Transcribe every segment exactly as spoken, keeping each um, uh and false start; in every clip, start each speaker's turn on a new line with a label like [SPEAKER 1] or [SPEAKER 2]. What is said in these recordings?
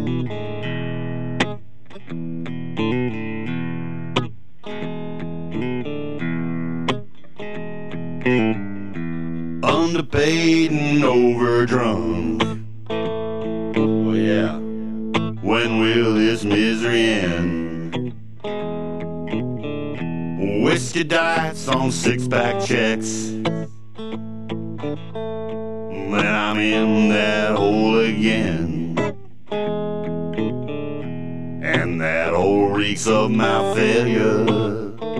[SPEAKER 1] Underpaid and overdrunk. Oh yeah. When will this misery end? Whiskey diets on six-pack checks. Then I'm in that hole again. And that hole reeks of my failure.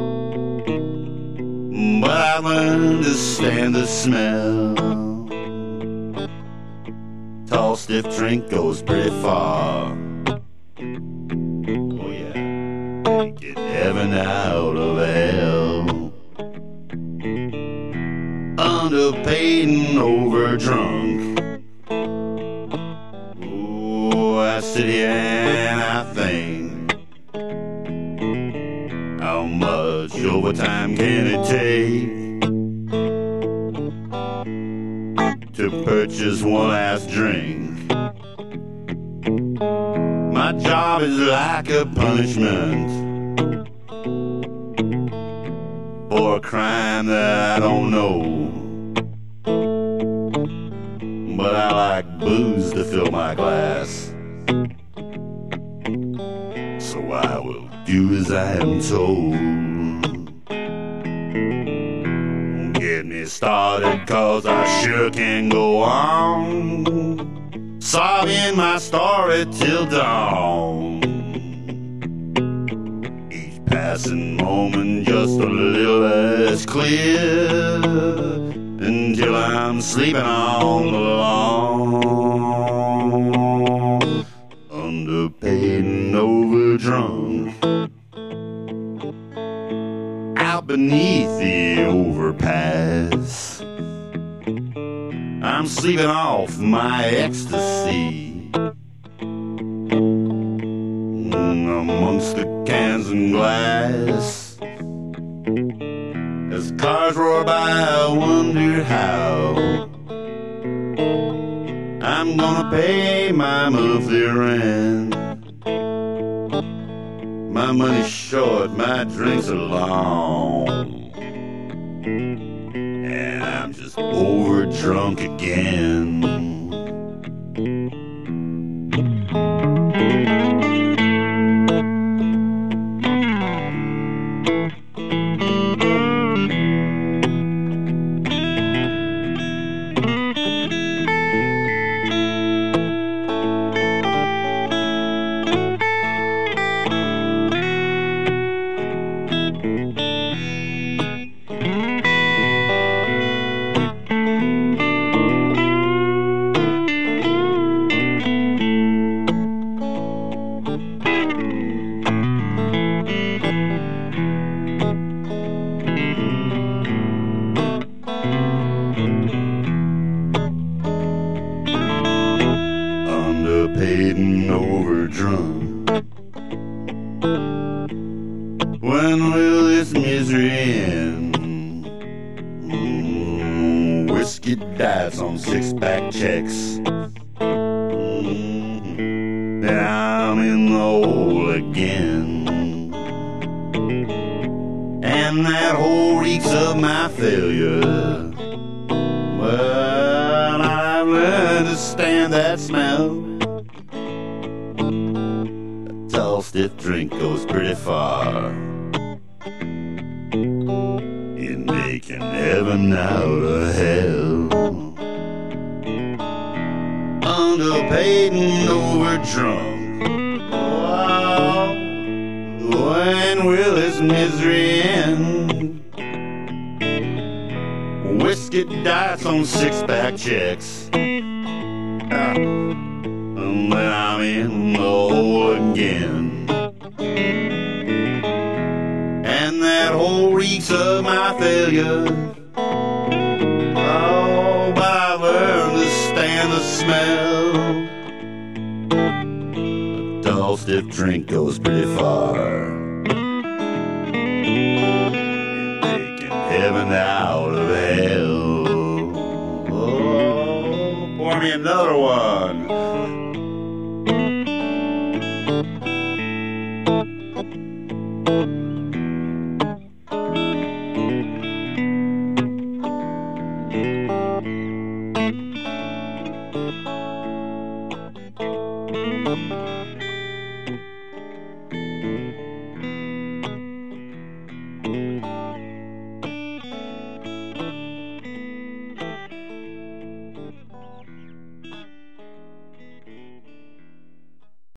[SPEAKER 1] But I learned to stand the smell. Tall, stiff drink goes pretty far. Oh yeah, get heaven out of hell. Underpaid and overdrunk. Oh, I sit here and I think, how much overtime can it take to purchase one last drink? My job is like a punishment for a crime that I don't know. But I like booze to fill my glass, so I will do as I am told. Get me started, cause I sure can go on, sobbing my story till dawn. Each passing moment just a little less clear, until I'm sleeping on the lawn. Underpaid and overdrunk, out beneath the overpass, I'm sleeping off my ecstasy, amongst the cans and glass. As cars roar by, I wonder how I'm gonna pay my monthly rent. My money's short, my drinks are long, and I'm just over drunk again. Underpaid and overdrunk. When will this misery end? Mm, whiskey dives on six-pack checks. Mm, then I'm in the hole again. And that hole reeks of my failure. Well, I've learned to stand that smell. A tall, stiff drink goes pretty far in making heaven out of hell. Underpaid and overdrunk. Oh, when will this misery end? Whiskey diets on six-pack checks. Ah, and then I'm in the hole again. And that hole reeks of my failure. Oh, but I've learned to stand the smell. A tall, stiff drink goes pretty far in making heaven out of hell. Oh, pour me another one.